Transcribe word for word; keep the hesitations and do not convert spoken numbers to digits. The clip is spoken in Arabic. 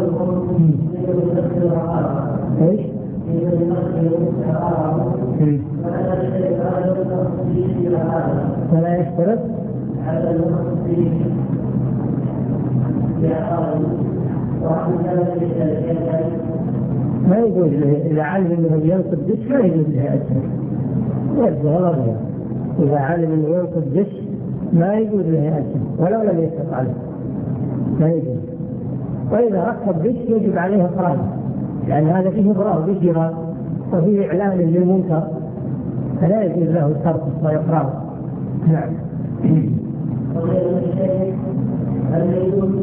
ايش؟ فلا يشترط ما يجوز إذا علم أنه ينقض دش ما يجوز له أسهم. إذا علم أنه ينقض دش ما يجوز له أسهم ولو لم يستطع له، ما يجوز. وإذا ركب دش يجب عليه إخراجه، لأن هذا فيه إضرار بالجيران وفيه إعلان للمنكر، فلا يجوز له تركه وإقراره. نعم.